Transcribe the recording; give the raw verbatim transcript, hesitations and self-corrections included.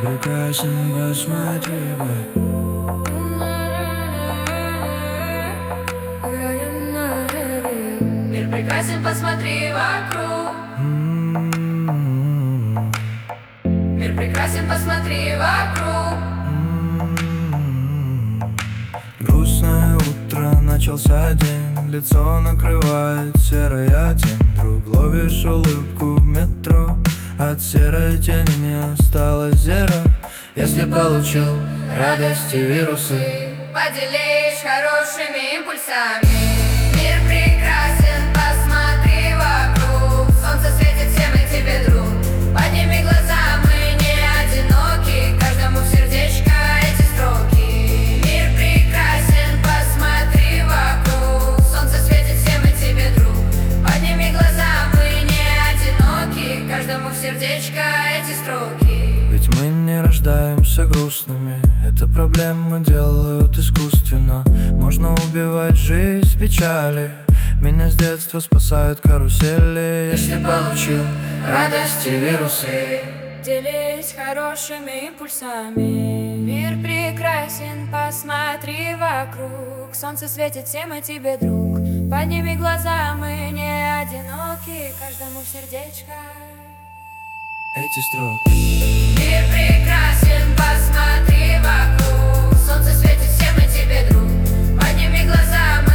прекрасен, посмотри вокруг. Мир прекрасен, посмотри вокруг. М-м-м. Мир прекрасен, посмотри вокруг. М-м-м. Грустное утро, начался день, лицо накрывает серая тень. Друг, ловишь улыбку в метро, от серой тени не осталось зеро. Если получил радости вирусы, Поделись хорошими импульсами. Мир прекрасен, посмотри вокруг. Солнце светит всем и тебе, друг. Подними глаза, мы не одиноки. Каждому в сердечко эти строки. Мир прекрасен, посмотри вокруг. Солнце светит всем и тебе, друг. Подними глаза, мы не одиноки. Каждому в сердечко эти строки. ведь мы не рождаемся грустными. Это проблемы делают искусственно. Можно убивать жизнь печали. Меня с детства спасают карусели. Если получил радости вирусы, Делись хорошими импульсами. Мир прекрасен, посмотри вокруг. Солнце светит всем и тебе, друг. Подними глаза, мы не одиноки. Каждому в сердечко эти строки. Мир прекрасен, посмотри вокруг. Солнце светит всем и тебе, друг. Подними глаза,